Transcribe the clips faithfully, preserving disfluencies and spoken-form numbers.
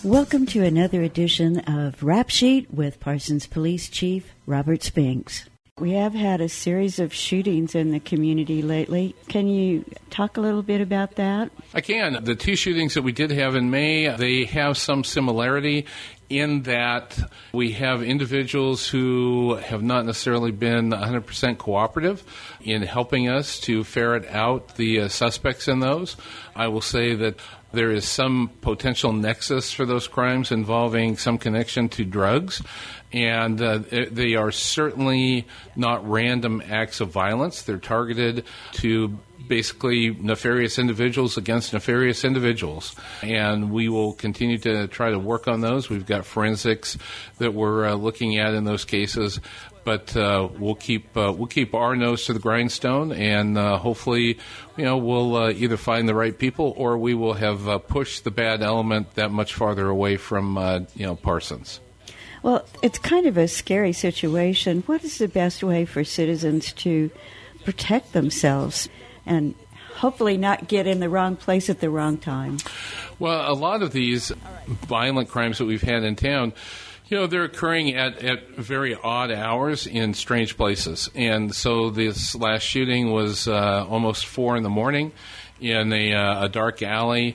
Welcome to another edition of Rap Sheet with Parsons Police Chief Robert Spinks. We have had a series of shootings in the community lately. Can you talk a little bit about that? I can. The two shootings that we did have in May, they have some similarity in that we have individuals who have not necessarily been one hundred percent cooperative in helping us to ferret out the uh, suspects in those. I will say that there is some potential nexus for those crimes involving some connection to drugs, and uh, they are certainly not random acts of violence. They're targeted to basically nefarious individuals against nefarious individuals, and we will continue to try to work on those. We've got forensics that we're uh, looking at in those cases, but uh, we'll keep uh, we'll keep our nose to the grindstone, and uh, hopefully, you know, we'll uh, either find the right people or we will have uh, pushed the bad element that much farther away from uh, you know Parsons. Well, it's kind of a scary situation. What is the best way for citizens to protect themselves and hopefully not get in the wrong place at the wrong time? Well, a lot of these violent crimes that we've had in town, you know, they're occurring at, at very odd hours in strange places. And so this last shooting was uh, almost four in the morning in a, uh, a dark alley.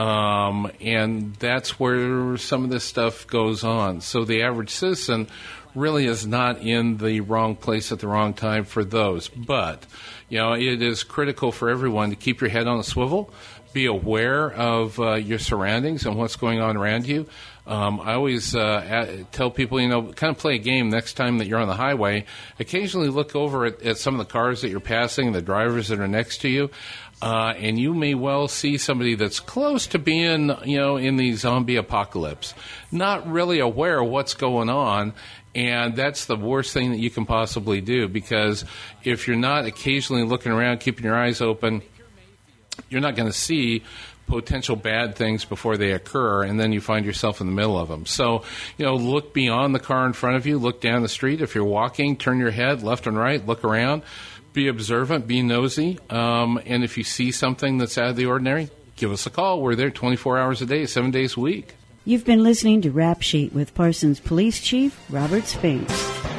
Um, and that's where some of this stuff goes on. So the average citizen really is not in the wrong place at the wrong time for those. But, you know, it is critical for everyone to keep your head on a swivel, be aware of uh, your surroundings and what's going on around you. Um, I always uh, tell people, you know, kind of play a game next time that you're on the highway. Occasionally look over at, at some of the cars that you're passing, the drivers that are next to you, uh, and you may well see somebody that's close to being, you know, in the zombie apocalypse, not really aware of what's going on. And that's the worst thing that you can possibly do, because if you're not occasionally looking around, keeping your eyes open, you're not going to see potential bad things before they occur, and then you find yourself in the middle of them. So, you know, look beyond the car in front of you, look down the street. If you're walking, turn your head left and right, look around, be observant, be nosy, um, and if you see something that's out of the ordinary, give us a call. We're there twenty-four hours a day, seven days a week. You've been listening to Rap Sheet with Parsons Police Chief Robert Spinks.